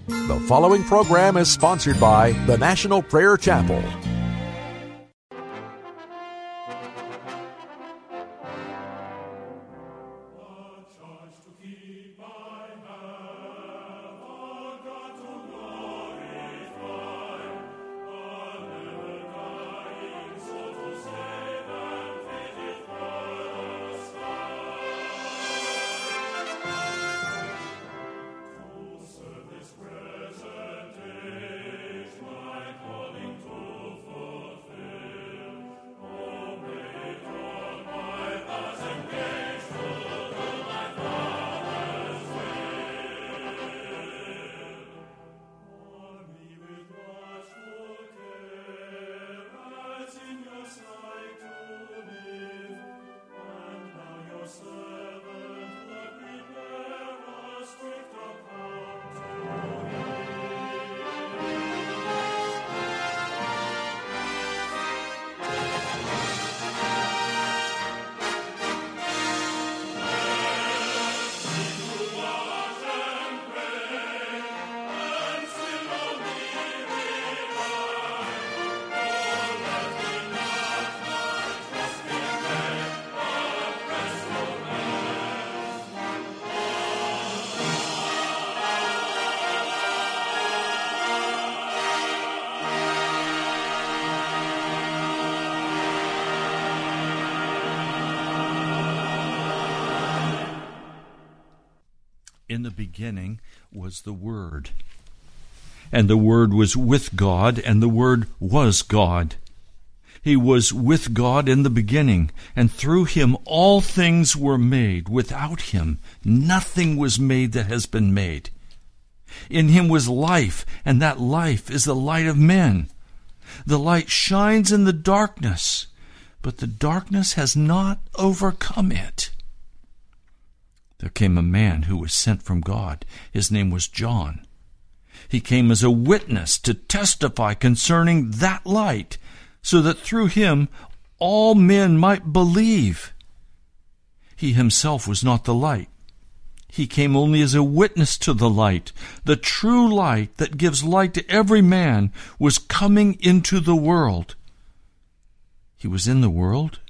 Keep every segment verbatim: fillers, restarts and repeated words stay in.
The following program is sponsored by the National Prayer Chapel. In the beginning was the Word, and the Word was with God, and the Word was God. He was with God in the beginning, and through him all things were made. Without him nothing was made that has been made. In him was life, and that life is the light of men. The light shines in the darkness, but the darkness has not overcome it. There came a man who was sent from God. His name was John. He came as a witness to testify concerning that light, so that through him all men might believe. He himself was not the light. He came only as a witness to the light. The true light that gives light to every man was coming into the world. He was in the world,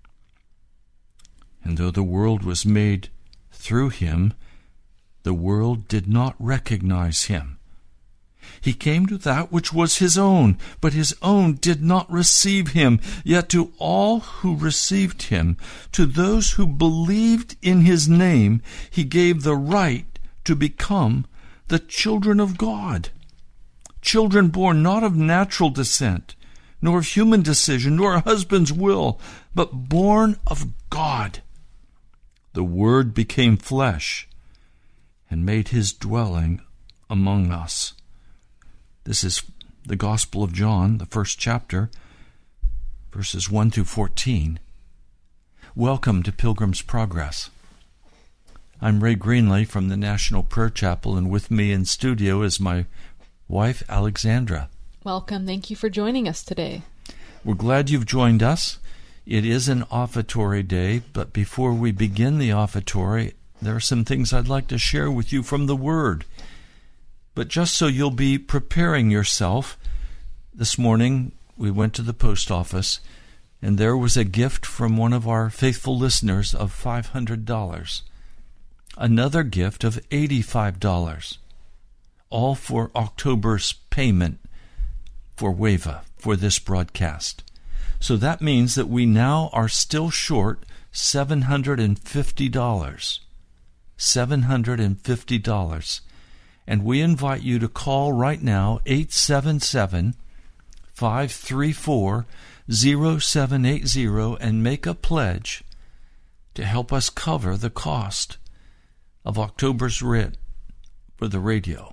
and though the world was made through him, the world did not recognize him. He came to that which was his own, but his own did not receive him. Yet to all who received him, to those who believed in his name, he gave the right to become the children of God. Children born not of natural descent, nor of human decision, nor a husband's will, but born of God. The Word became flesh and made his dwelling among us. This is the Gospel of John, the first chapter, verses one through fourteen. Welcome to Pilgrim's Progress. I'm Ray Greenley from the National Prayer Chapel, and with me in studio is my wife, Alexandra. Welcome. Thank you for joining us today. We're glad you've joined us. It is an offertory day, but before we begin the offertory, there are some things I'd like to share with you from the Word. But just so you'll be preparing yourself, this morning we went to the post office, and there was a gift from one of our faithful listeners of five hundred dollars. Another gift of eighty-five dollars, all for October's payment for WAVA, for this broadcast. So that means that we now are still short seven hundred fifty dollars. seven hundred fifty dollars. And we invite you to call right now, eight seven seven, five three four, zero seven eight zero, and make a pledge to help us cover the cost of October's writ for the radio.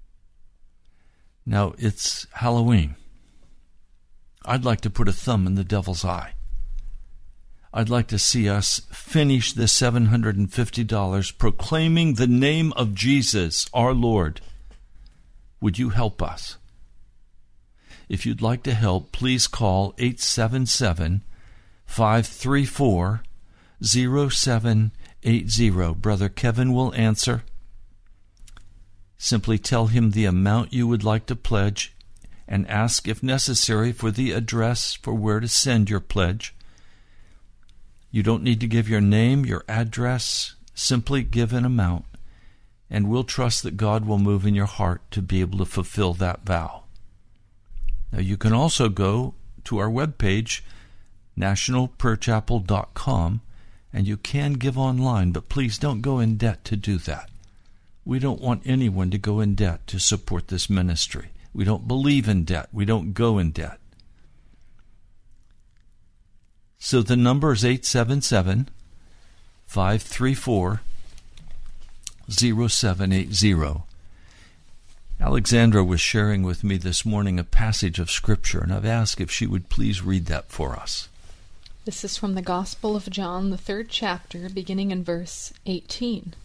Now, it's Halloween. I'd like to put a thumb in the devil's eye. I'd like to see us finish the seven hundred fifty dollars proclaiming the name of Jesus, our Lord. Would you help us? If you'd like to help, please call eight seven seven, five three four, zero seven eight zero. Brother Kevin will answer. Simply tell him the amount you would like to pledge and ask, if necessary, for the address for where to send your pledge. You don't need to give your name, your address. Simply give an amount, and we'll trust that God will move in your heart to be able to fulfill that vow. Now, you can also go to our webpage, national prayer chapel dot com, and you can give online, but please don't go in debt to do that. We don't want anyone to go in debt to support this ministry. We don't believe in debt. We don't go in debt. So the number is eight seven seven, five three four, zero seven eight zero. Alexandra was sharing with me this morning a passage of Scripture, and I've asked if she would please read that for us. This is from the Gospel of John, the third chapter, beginning in verse eighteen.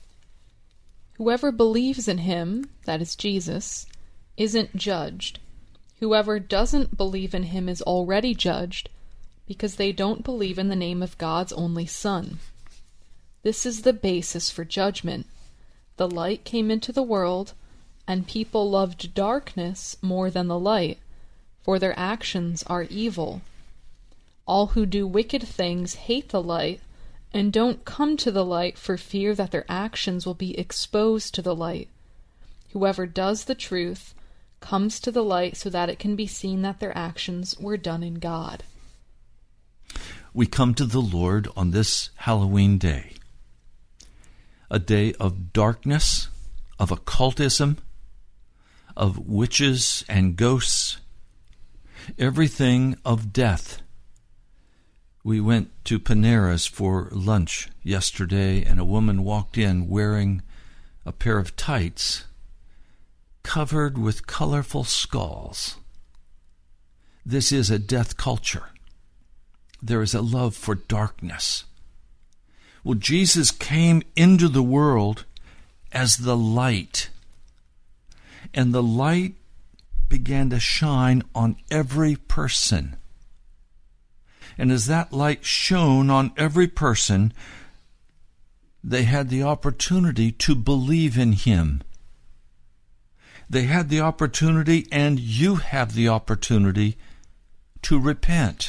Whoever believes in him, that is Jesus, isn't judged. Whoever doesn't believe in him is already judged, because they don't believe in the name of God's only Son. This is the basis for judgment. The light came into the world, and people loved darkness more than the light, for their actions are evil. All who do wicked things hate the light, and don't come to the light for fear that their actions will be exposed to the light. Whoever does the truth comes to the light so that it can be seen that their actions were done in God. We come to the Lord on this Halloween day, a day of darkness, of occultism, of witches and ghosts, everything of death. We went to Panera's for lunch yesterday, and a woman walked in wearing a pair of tights covered with colorful skulls. This is a death culture. There is a love for darkness. Well, Jesus came into the world as the light, and the light began to shine on every person. And as that light shone on every person, they had the opportunity to believe in him. They had the opportunity, and you have the opportunity, to repent.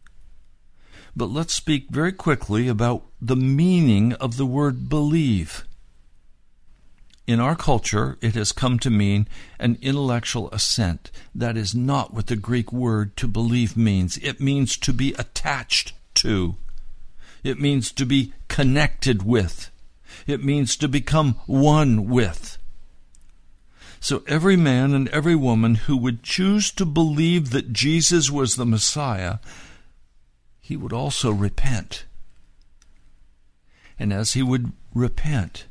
But let's speak very quickly about the meaning of the word believe. In our culture, it has come to mean an intellectual assent. That is not what the Greek word to believe means. It means to be attached to. It means to be connected with. It means to become one with. So every man and every woman who would choose to believe that Jesus was the Messiah, he would also repent. And as he would repent,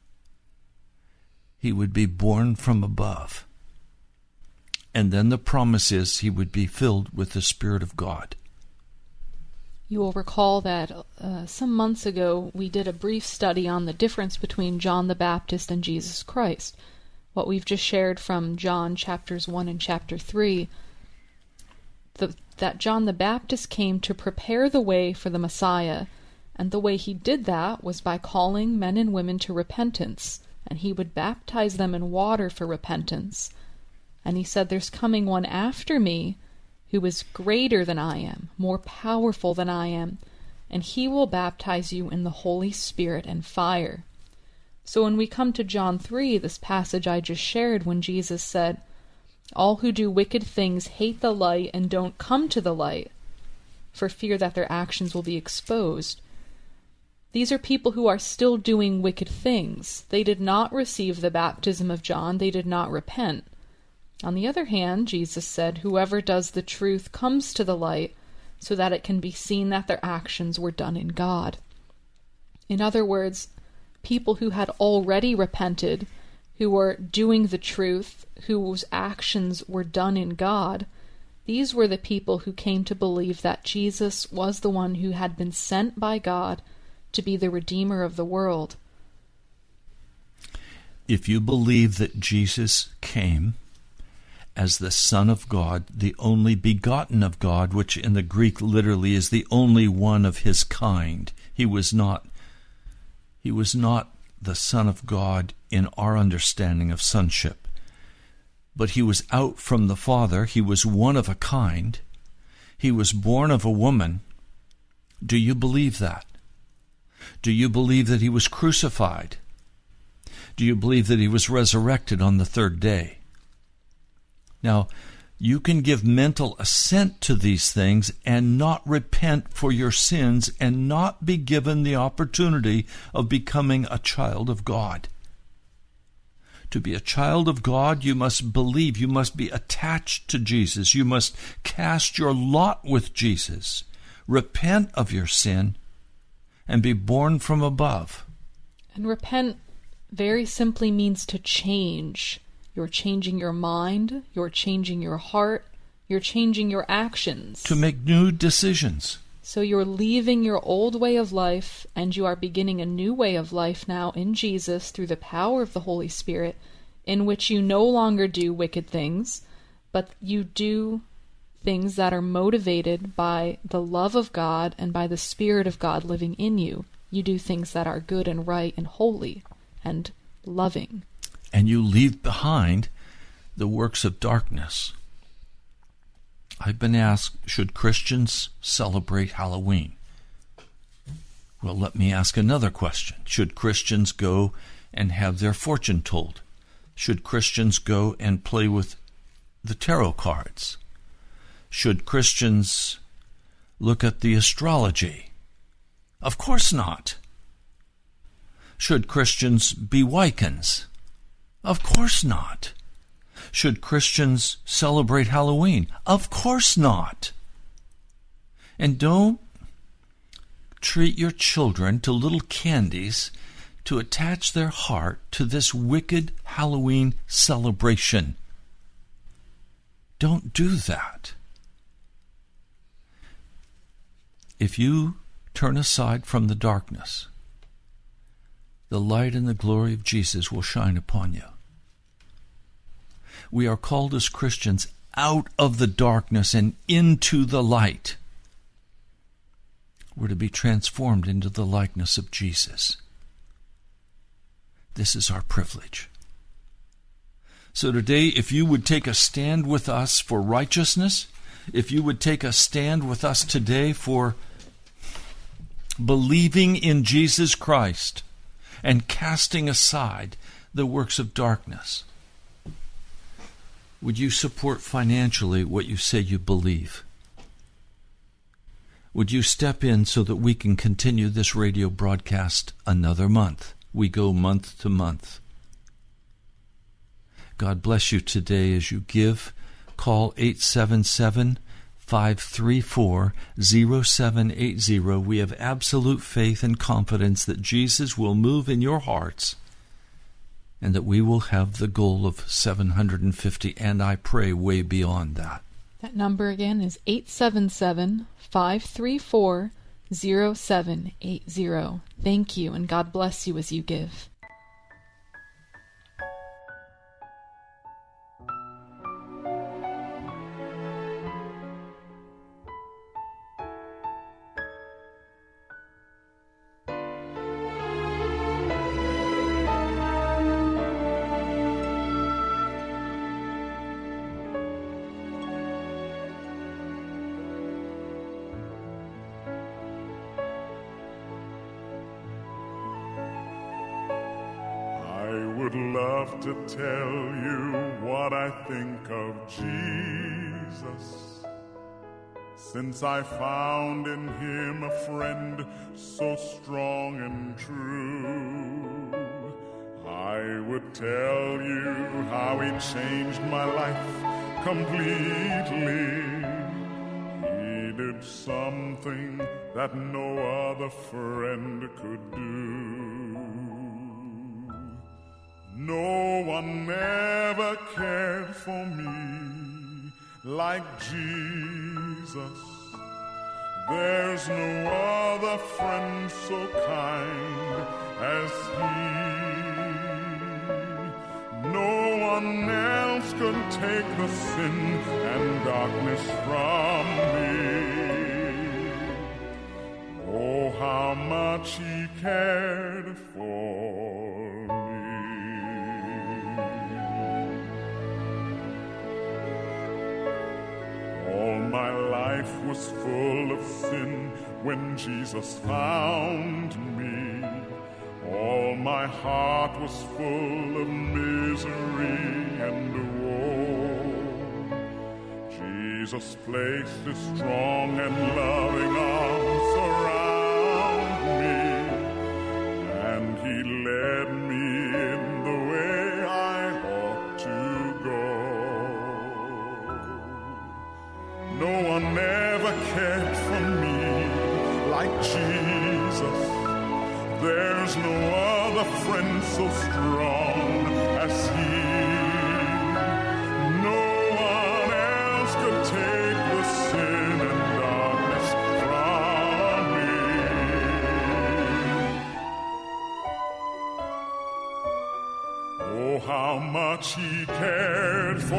he would be born from above. And then the promise is he would be filled with the Spirit of God. You will recall that uh, some months ago we did a brief study on the difference between John the Baptist and Jesus Christ. What we've just shared from John chapters one and chapter three, the, that John the Baptist came to prepare the way for the Messiah, and the way he did that was by calling men and women to repentance, and he would baptize them in water for repentance. And he said, there's coming one after me who is greater than I am, more powerful than I am, and he will baptize you in the Holy Spirit and fire. So when we come to John three, this passage I just shared, when Jesus said, all who do wicked things hate the light and don't come to the light for fear that their actions will be exposed. These are people who are still doing wicked things. They did not receive the baptism of John. They did not repent. On the other hand, Jesus said, whoever does the truth comes to the light so that it can be seen that their actions were done in God. In other words, people who had already repented, who were doing the truth, whose actions were done in God, these were the people who came to believe that Jesus was the one who had been sent by God to be the Redeemer of the world. If you believe that Jesus came as the Son of God, the only begotten of God, which in the Greek literally is the only one of his kind, he was not, he was not the Son of God in our understanding of sonship. But he was out from the Father. He was one of a kind. He was born of a woman. Do you believe that? Do you believe that he was crucified? Do you believe that he was resurrected on the third day? Now, you can give mental assent to these things and not repent for your sins and not be given the opportunity of becoming a child of God. To be a child of God, you must believe. You must be attached to Jesus. You must cast your lot with Jesus. Repent of your sin and be born from above. And repent very simply means to change. You're changing your mind, you're changing your heart, you're changing your actions. To make new decisions. So you're leaving your old way of life, and you are beginning a new way of life now in Jesus through the power of the Holy Spirit, in which you no longer do wicked things, but you do things that are motivated by the love of God and by the Spirit of God living in you. You do things that are good and right and holy and loving. And you leave behind the works of darkness. I've been asked, should Christians celebrate Halloween? Well, let me ask another question. Should Christians go and have their fortune told? Should Christians go and play with the tarot cards? Should Christians look at the astrology? Of course not. Should Christians be Wiccans? Of course not. Should Christians celebrate Halloween? Of course not. And don't treat your children to little candies to attach their heart to this wicked Halloween celebration. Don't do that. If you turn aside from the darkness, the light and the glory of Jesus will shine upon you. We are called as Christians out of the darkness and into the light. We're to be transformed into the likeness of Jesus. This is our privilege. So today, if you would take a stand with us for righteousness, if you would take a stand with us today for believing in Jesus Christ and casting aside the works of darkness, would you support financially what you say you believe? Would you step in so that we can continue this radio broadcast another month? We go month to month. God bless you today as you give. Call eight seven seven, five three four, zero seven eight zero. We have absolute faith and confidence that Jesus will move in your hearts and that we will have the goal of seven hundred fifty, and I pray way beyond that. That number again is eight seven seven, five three four, zero seven eight zero. Thank you, and God bless you as you give. Love to tell you what I think of Jesus, since I found in him a friend so strong and true. I would tell you how he changed my life completely. He did something that no other friend could do. No one ever cared for me like Jesus. There's no other friend so kind as he. No one else could take the sin and darkness from me. Oh, how much he cared for me. my life was full of sin, when Jesus found me, all my heart was full of misery and woe. Jesus placed his strong and loving arms around me, and he led me in the way I ought to go. No one ever cared for me like Jesus. There's no other friend so strong as he. No one else could take the sin and darkness from me. Oh, how much he cared for me.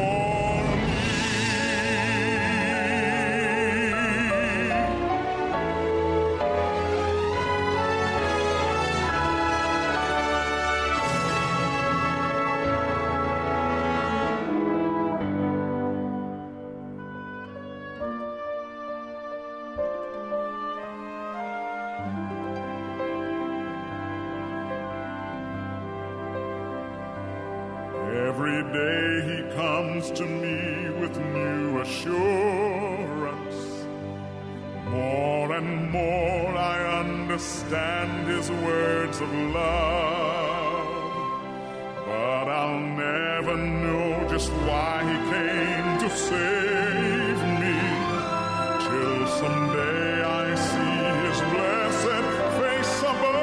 Every day he comes to me with new assurance. More and more I understand his words of love. But I'll never know just why he came to save me, till someday I see his blessed face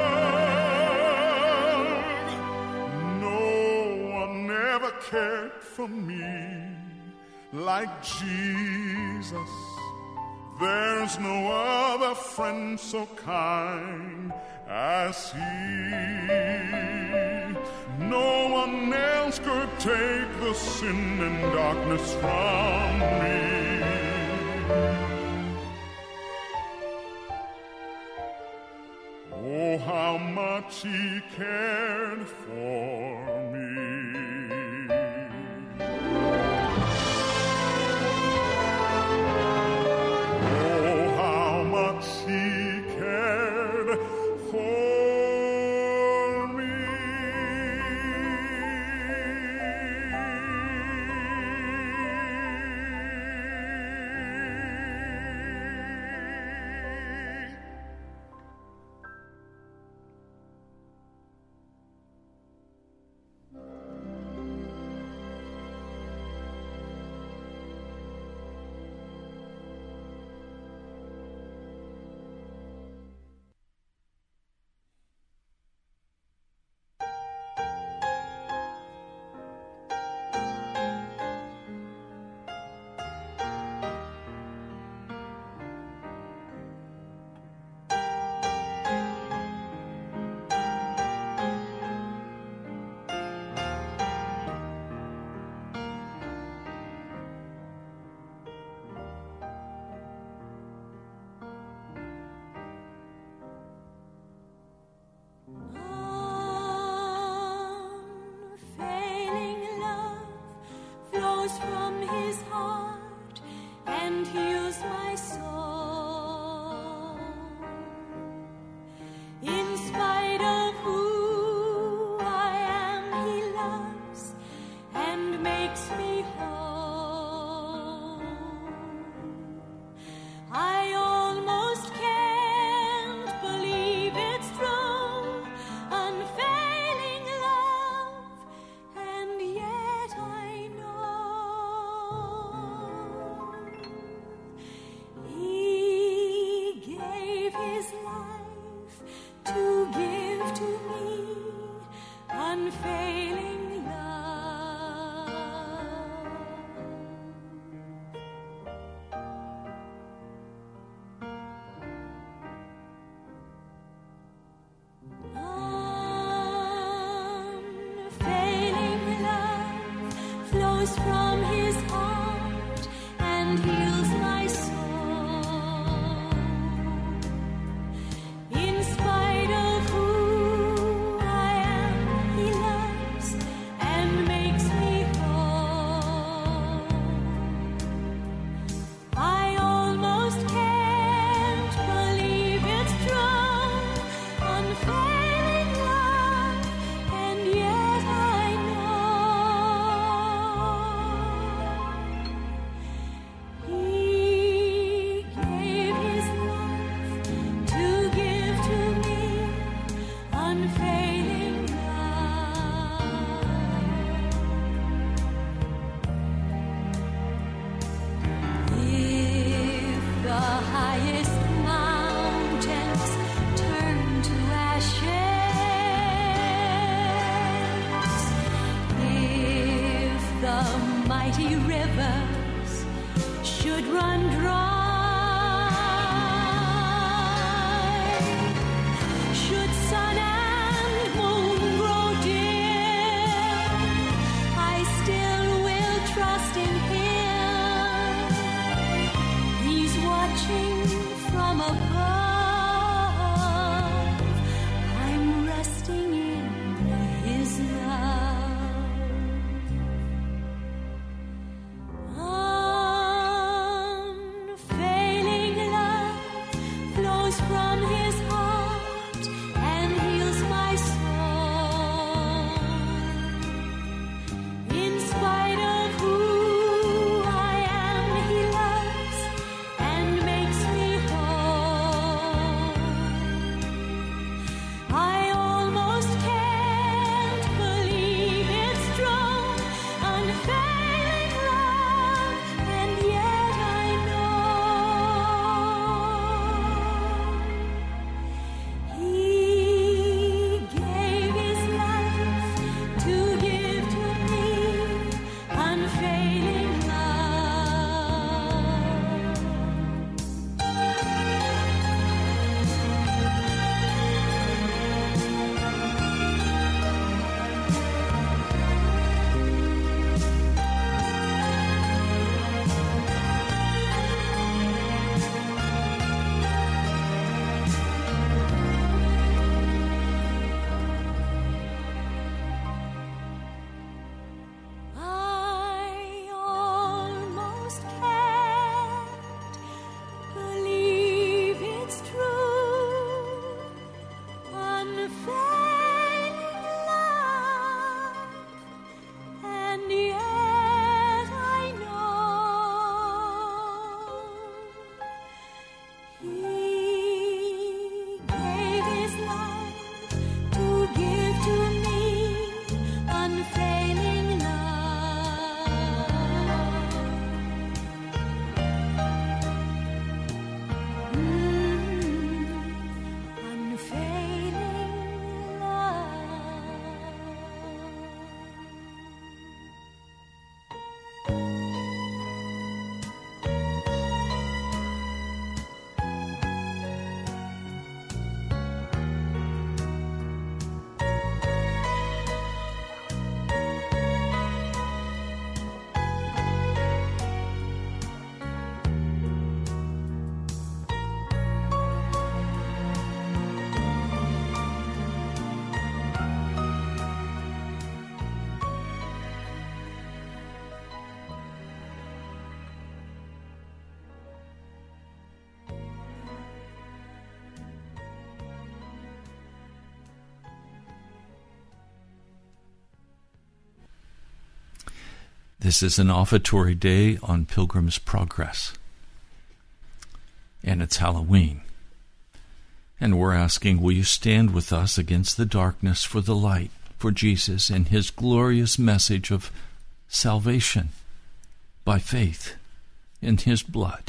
above. No one ever cared for me like Jesus. There's no other friend so kind as he. No one else could take the sin and darkness from me. Oh, how much he cared for me. He cared for me. I the mighty rivers should run dry, should sun and moon grow dim, I still will trust in Him. He's watching from above. I'm resting in His love. Unfailing love flows from His heart and heals my soul. In spite of who I am, He loves and makes me whole. I almost can't believe it's true, unfailing love, and yet I know He gave His life to give to me unfailing love. I almost can't believe it's true, unfailing love, and yet I know He gave His life to give to me unfailing love. Mm, unfailing love. This is an offertory day on Pilgrim's Progress. And it's Halloween. And we're asking, will you stand with us against the darkness for the light, for Jesus and His glorious message of salvation by faith in His blood?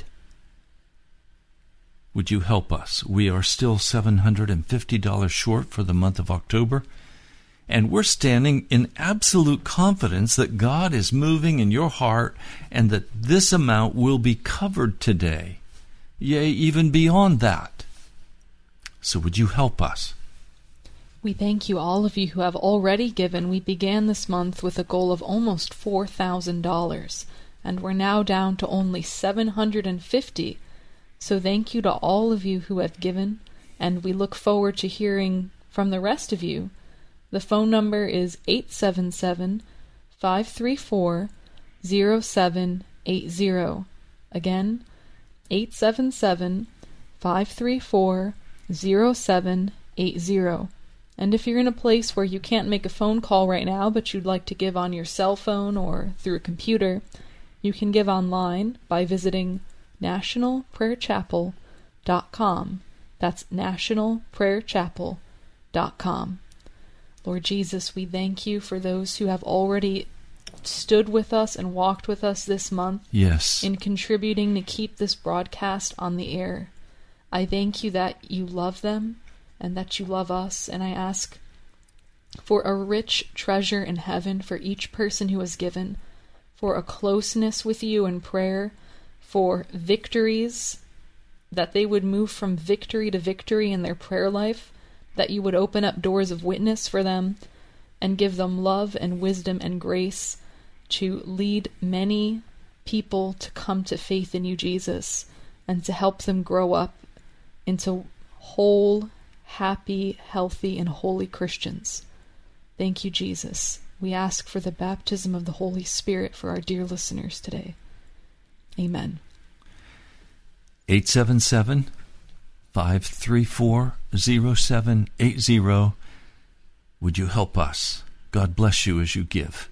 Would you help us? We are still seven hundred fifty dollars short for the month of October. And we're standing in absolute confidence that God is moving in your heart and that this amount will be covered today. Yea, even beyond that. So would you help us? We thank you, all of you who have already given. We began this month with a goal of almost four thousand dollars, and we're now down to only seven hundred fifty dollars. So thank you to all of you who have given, and we look forward to hearing from the rest of you. The phone number is eight seven seven, five three four, zero seven eight zero. Again, eight seven seven, five three four, zero seven eight zero. And if you're in a place where you can't make a phone call right now, but you'd like to give on your cell phone or through a computer, you can give online by visiting national prayer chapel dot com. That's national prayer chapel dot com. Lord Jesus, we thank you for those who have already stood with us and walked with us this month. Yes. In contributing to keep this broadcast on the air. I thank you that you love them and that you love us, and I ask for a rich treasure in heaven for each person who has given, for a closeness with you in prayer, for victories, that they would move from victory to victory in their prayer life, that you would open up doors of witness for them and give them love and wisdom and grace to lead many people to come to faith in you, Jesus, and to help them grow up into whole, happy, healthy, and holy Christians. Thank you, Jesus. We ask for the baptism of the Holy Spirit for our dear listeners today. Amen. eight seven seven, five three four, zero seven eight zero. Would you help us? God bless you as you give.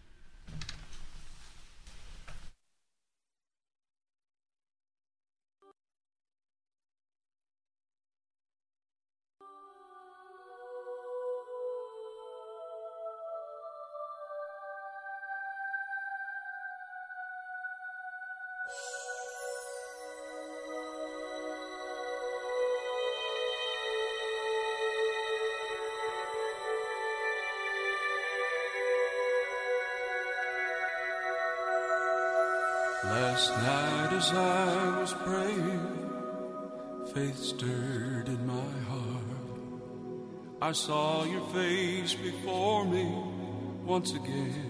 Last night as I was praying, faith stirred in my heart. I saw your face before me once again.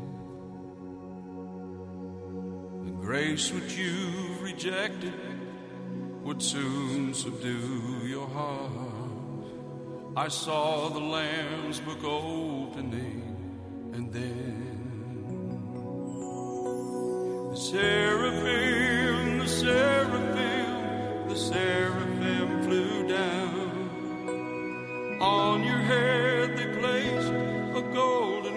The grace which you've rejected would soon subdue your heart. I saw the Lamb's book opening, and then the seraphim, the seraphim, the seraphim flew down. On your head they placed a golden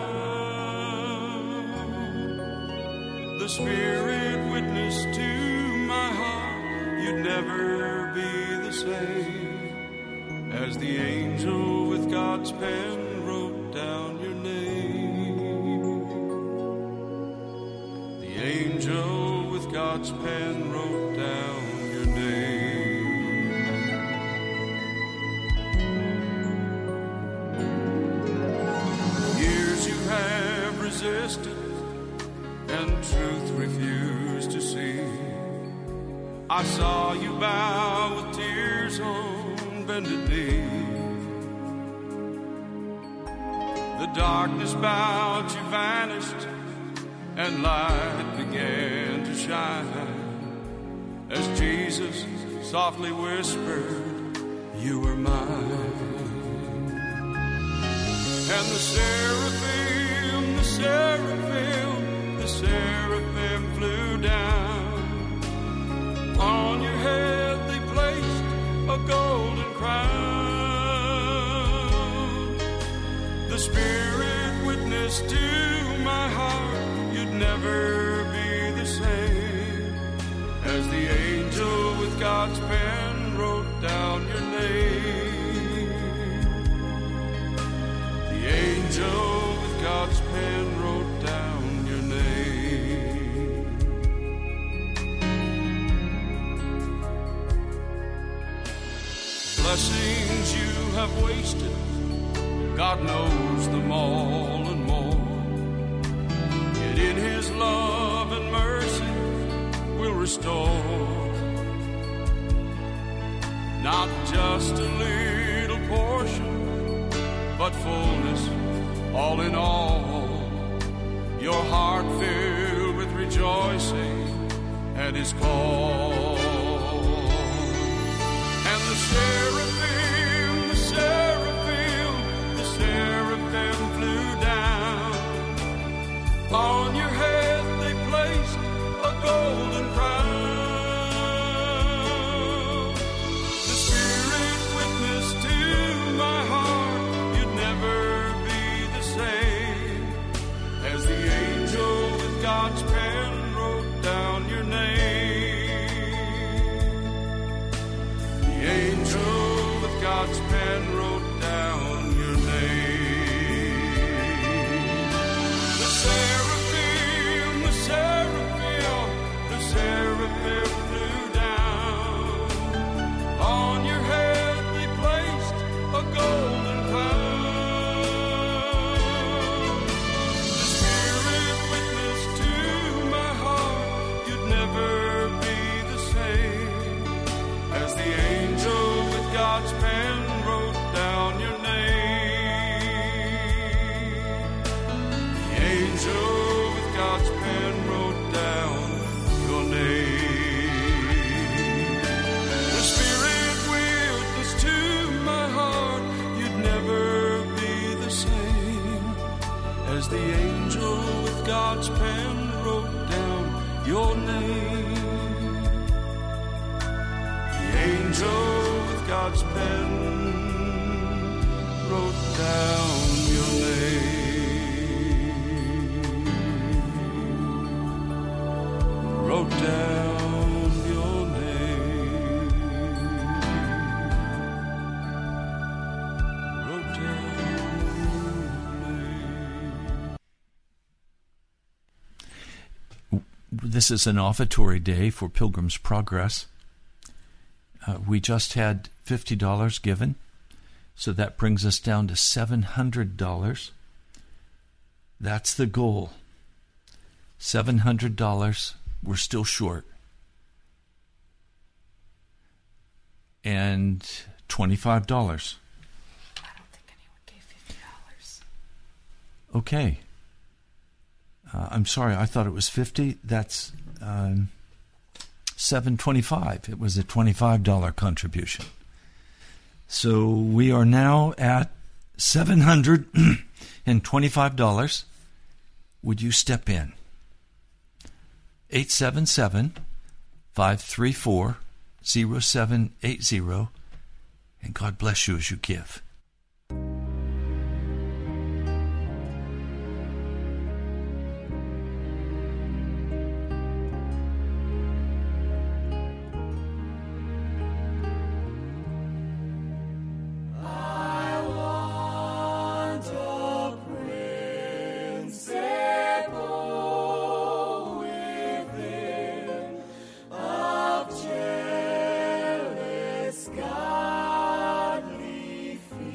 crown. The Spirit witnessed to my heart you'd never be the same, as the angel with God's pen wrote down your name. The angel with God's pen wrote down your name. Years you have resisted and truth refused to see. I saw you bow with tears on bended knee. The darkness bowed, you vanished, and light began to shine, as Jesus softly whispered, you were mine. And the seraphim, the seraphim, the seraphim flew down. On your head they placed a golden crown. The Spirit witnessed to my heart you'd never be the same, as the angel with God's pen wrote down your name. The angel with God's pen wrote down your name. Blessings you have wasted, God knows them all and more. Yet in His love and mercy will restore, not just a little portion, but fullness, all in all. Your heart filled with rejoicing at His call. And the seraphim, the seraphim, the seraphim flew down. On your head they placed a golden crown. The Spirit witnessed to my heart you'd never be the same, as the angel with God's pen wrote down your name. The angel with God's pen wrote down your name. The seraphim, the seraphim, the seraphim flew down. On your head they placed a golden crown. The Spirit witnessed God's pen wrote down your name. The angel with God's pen wrote down your name. Wrote down your name. Wrote down your name. This is an offertory day for Pilgrim's Progress. Uh, we just had fifty dollars given, so that brings us down to seven hundred dollars. That's the goal. seven hundred dollars. We're still short. And twenty-five dollars. I don't think anyone gave fifty dollars. Okay. Uh, I'm sorry, I thought it was fifty. That's um, seven twenty-five. It was a twenty-five dollars contribution. So we are now at seven hundred twenty-five dollars. Would you step in? eight seven seven, five three four, zero seven eight zero. And God bless you as you give. Godly fear.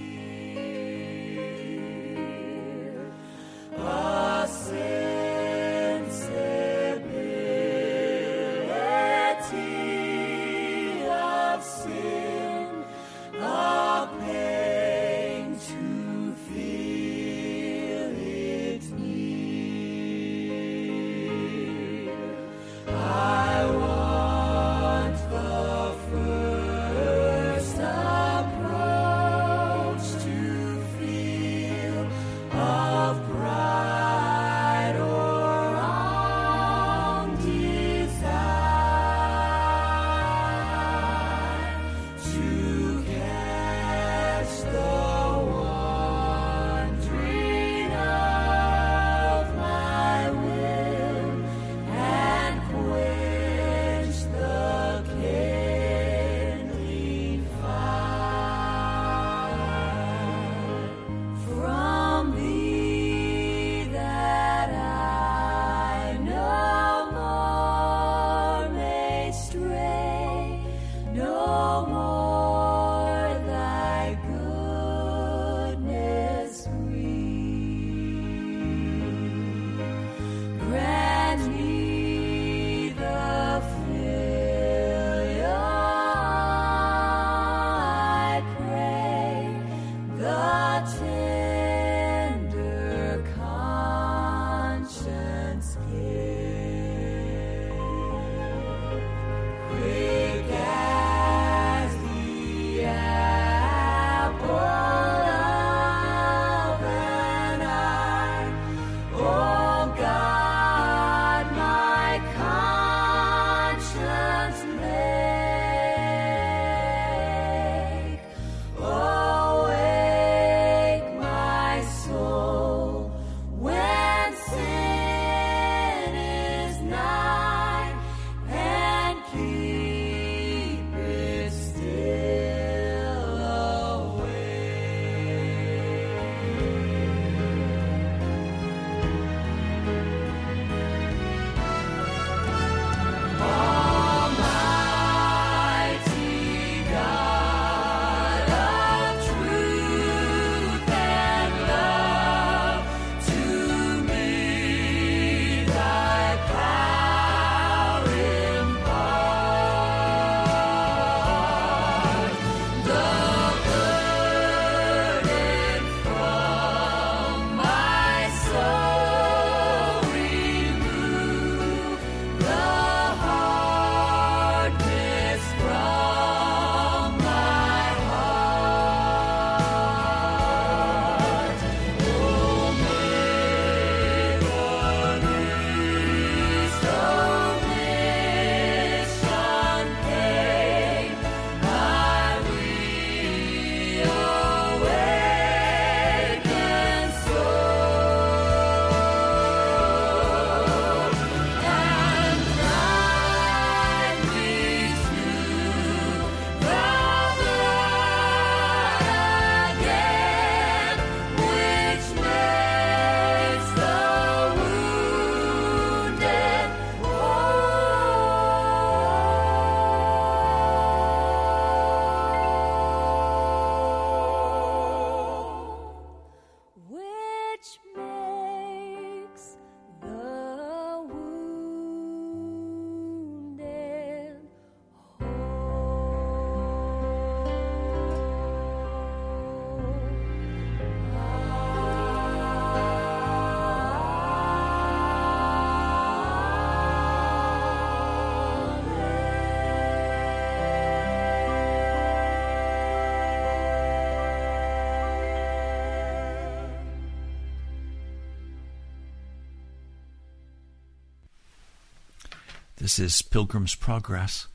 This is Pilgrim's Progress,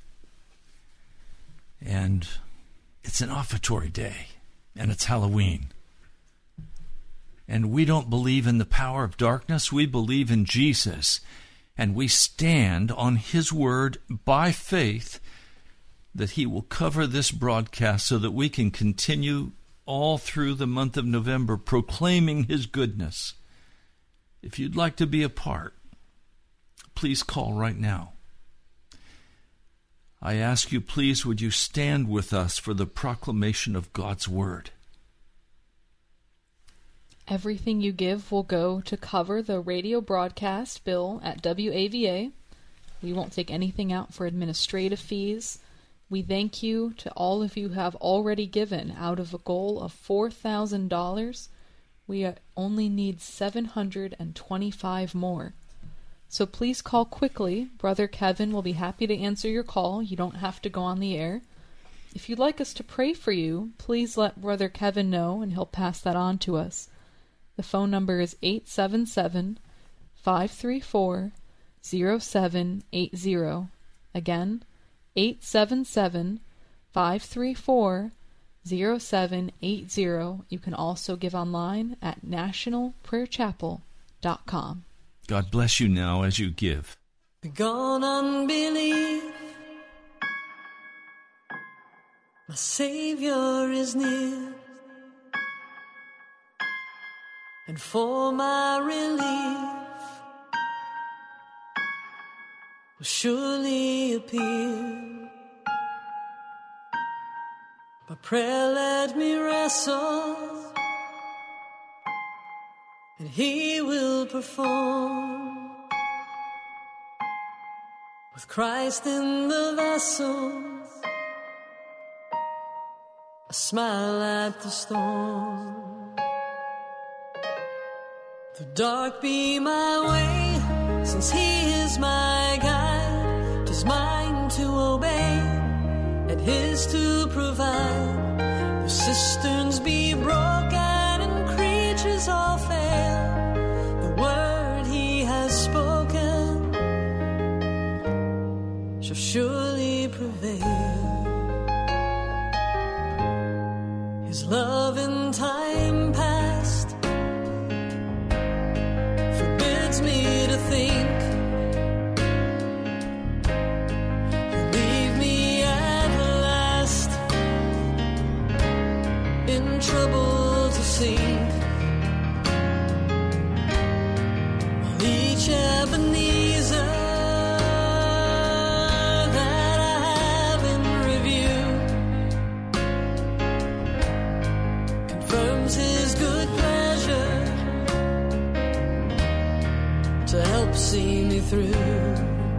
and it's an offertory day, and it's Halloween. And we don't believe in the power of darkness. We believe in Jesus, and we stand on His word by faith that He will cover this broadcast so that we can continue all through the month of November proclaiming His goodness. If you'd like to be a part, please call right now. I ask you, please, would you stand with us for the proclamation of God's word? Everything you give will go to cover the radio broadcast bill at W A V A. We won't take anything out for administrative fees. We thank you to all of you who have already given out of a goal of four thousand dollars. We only need seven hundred twenty-five more. So please call quickly. Brother Kevin will be happy to answer your call. You don't have to go on the air. If you'd like us to pray for you, please let Brother Kevin know and he'll pass that on to us. The phone number is eight seven seven, five three four, zero seven eight zero. Again, eight seven seven, five three four, zero seven eight zero. You can also give online at national prayer chapel dot com. God bless you now as you give. Begone unbelief, my Savior is near, and for my relief will surely appear. By prayer let me wrestle, and He will perform. With Christ in the vessel, a smile at the storm. Though dark be my way, since He is my guide, 'tis mine to obey, and His to provide. Though cisterns be broken and creatures all fail, the word He has spoken shall surely prevail. His love in time past forbids me to think He'll leave me at last in trouble to sink. While each Ebenezer that I have in review confirms His good pleasure to help see me through.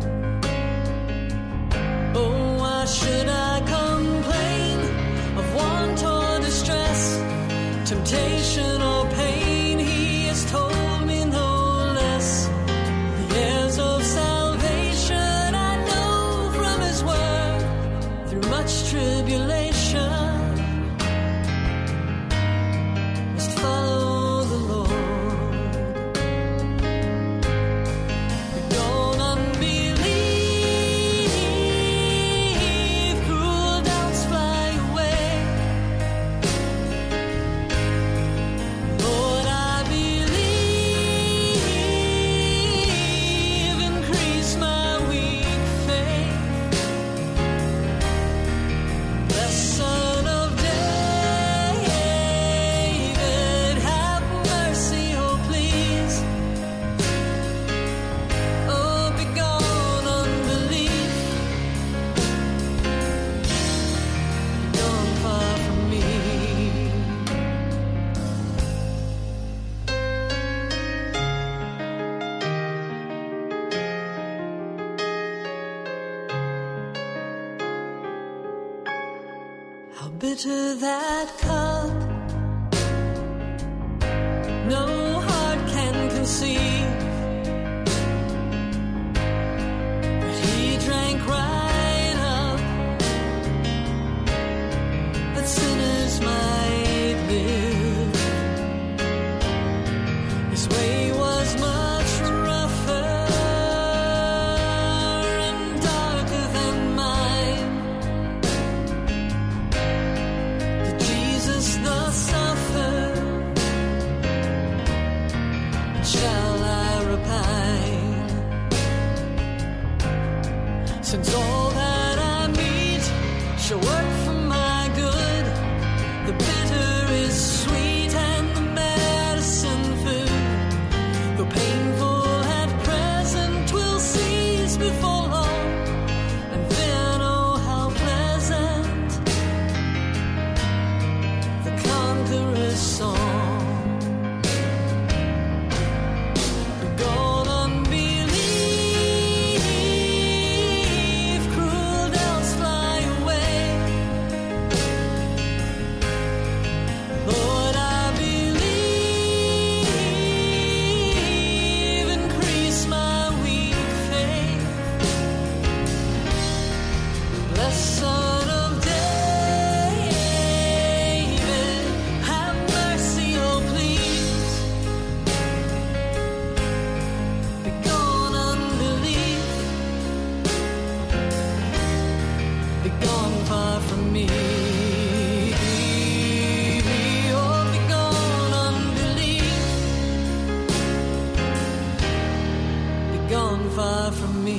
Oh, why should I complain of want or distress, temptation or pain? He has told me no less. The heirs of salvation I know from His word, through much tribulation must follow the Lord. Don't unbelieve, cruel doubts fly away. Lord, I believe, increase my weak faith. Blessed Son of David, have mercy, oh please. Oh, begone unbelief, begone far from me. How bitter that cup, no heart can conceive. But He drank right up, that sinners might live. His way was much rougher, and since all that I meet shall work for my good. The bitter is sweet and the medicine food, though painful at present, will cease before long, and then oh how pleasant the conqueror's song. Begone unbelief, cruel doubts fly away. Lord, I believe, increase my weak faith. Blessed Son of David, have mercy, oh please. Begone unbelief, begone far from me. Oh, begone unbelief, begone far from me.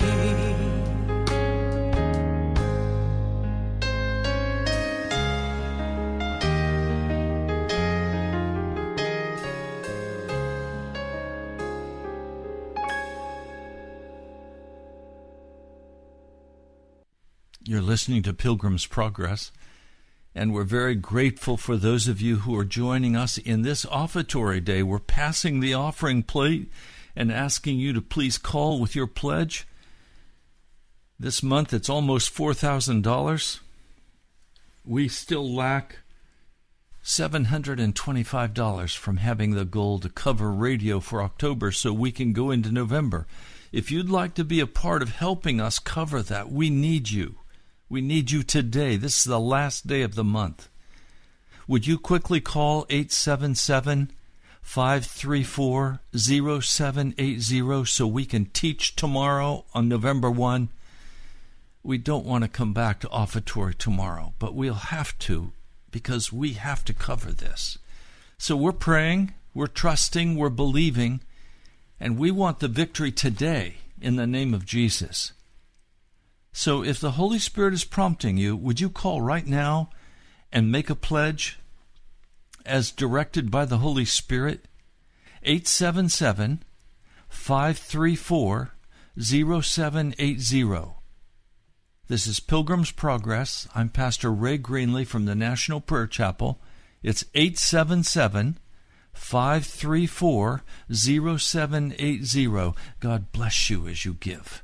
You're listening to Pilgrim's Progress, and we're very grateful for those of you who are joining us in this offertory day. We're passing the offering plate and asking you to please call with your pledge. This month it's almost four thousand dollars. We still lack seven hundred twenty-five dollars from having the goal to cover radio for October so we can go into November. If you'd like to be a part of helping us cover that, we need you. We need you today. This is the last day of the month. Would you quickly call eight seven seven, five three four, zero seven eight zero so we can teach tomorrow on November first? We don't want to come back to offertory tomorrow, but we'll have to because we have to cover this. So we're praying, we're trusting, we're believing, and we want the victory today in the name of Jesus. So if the Holy Spirit is prompting you, would you call right now and make a pledge as directed by the Holy Spirit? eight seven seven, five three four, zero seven eight zero. This is Pilgrim's Progress. I'm Pastor Ray Greenley from the National Prayer Chapel. It's eight seven seven, five three four, zero seven eight zero. God bless you as you give.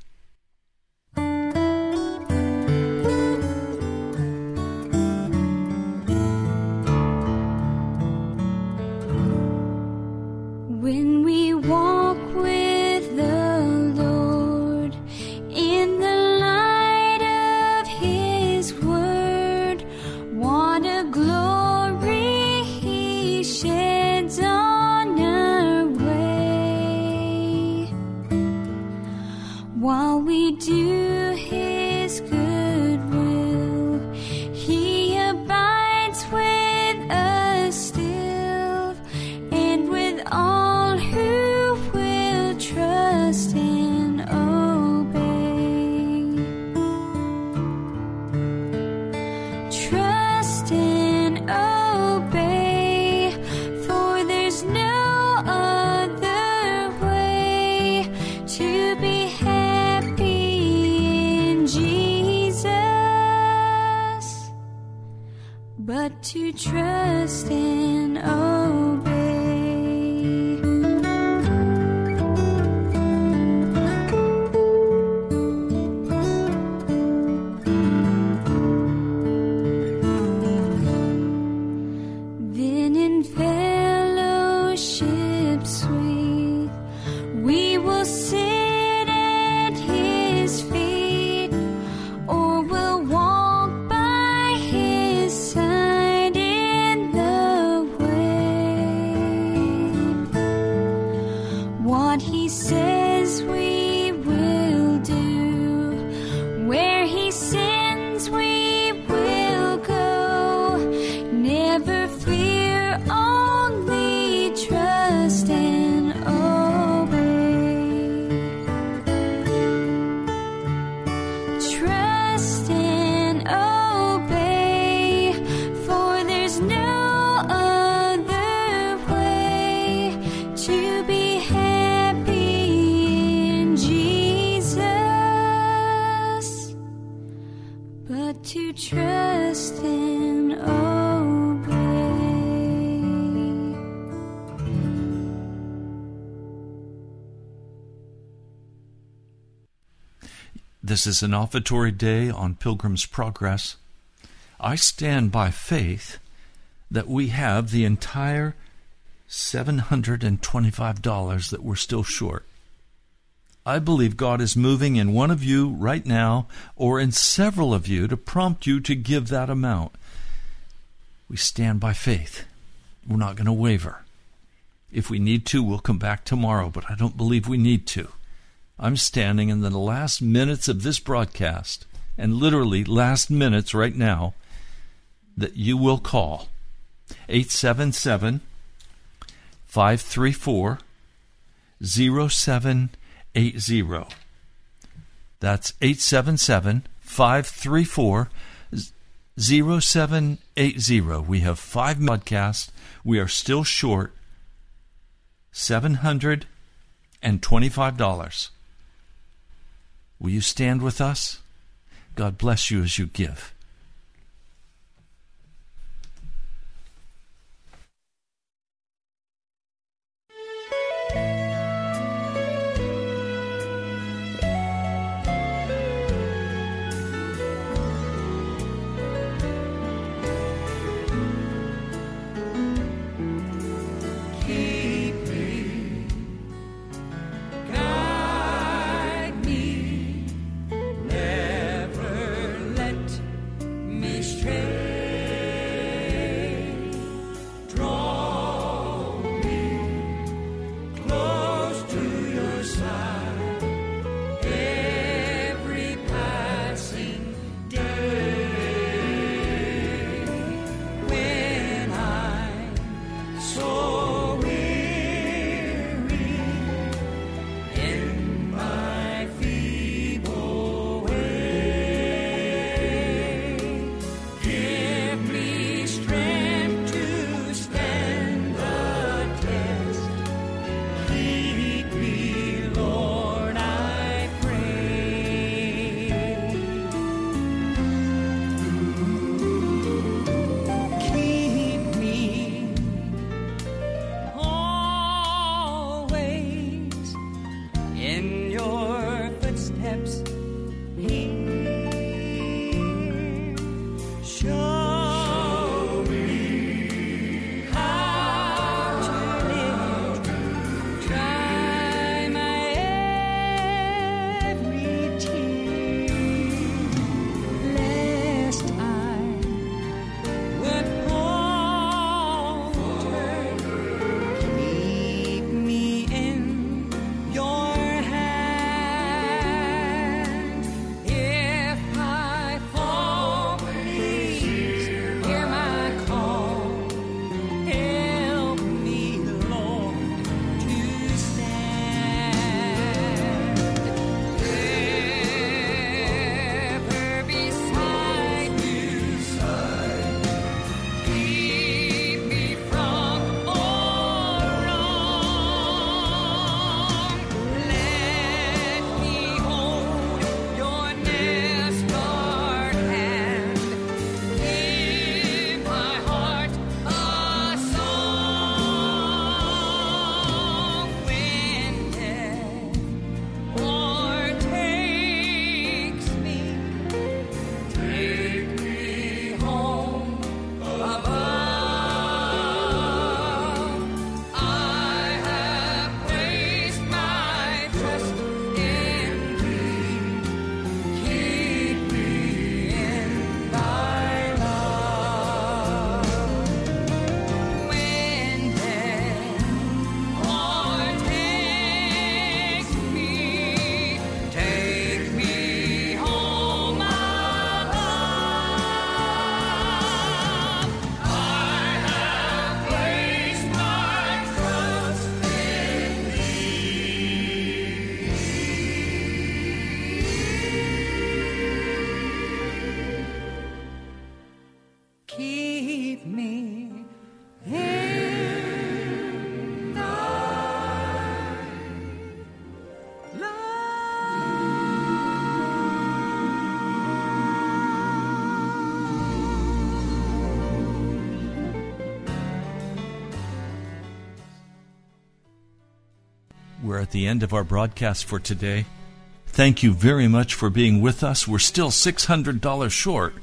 When we walk with the Lord in the light of His word, what a glory He sheds on our way. While we do His good will, He abides with us still, and with all who will trust and obey. Trust and obey, for there's no other way to be happy in Jesus. to trust and obey. This is an offertory day on Pilgrim's Progress. I stand by faith that we have the entire seven hundred twenty-five dollars that we're still short. I believe God is moving in one of you right now, or in several of you, to prompt you to give that amount. We stand by faith. We're not going to waver. If we need to, we'll come back tomorrow, but I don't believe we need to. I'm standing in the last minutes of this broadcast, and literally last minutes right now, that you will call eight seven seven, five three four, zero seven eight zero. That's eight seven seven, five three four, zero seven eight zero. We have five podcasts. We are still short seven hundred twenty-five dollars. Will you stand with us? God bless you as you give. We're at the end of our broadcast for today. Thank you very much for being with us. We're still six hundred dollars short.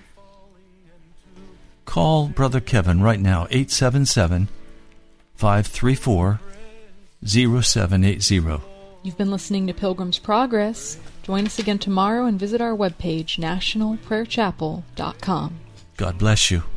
Call Brother Kevin right now, eight seven seven, five three four, zero seven eight zero. You've been listening to Pilgrim's Progress. Join us again tomorrow and visit our webpage, national prayer chapel dot com. God bless you.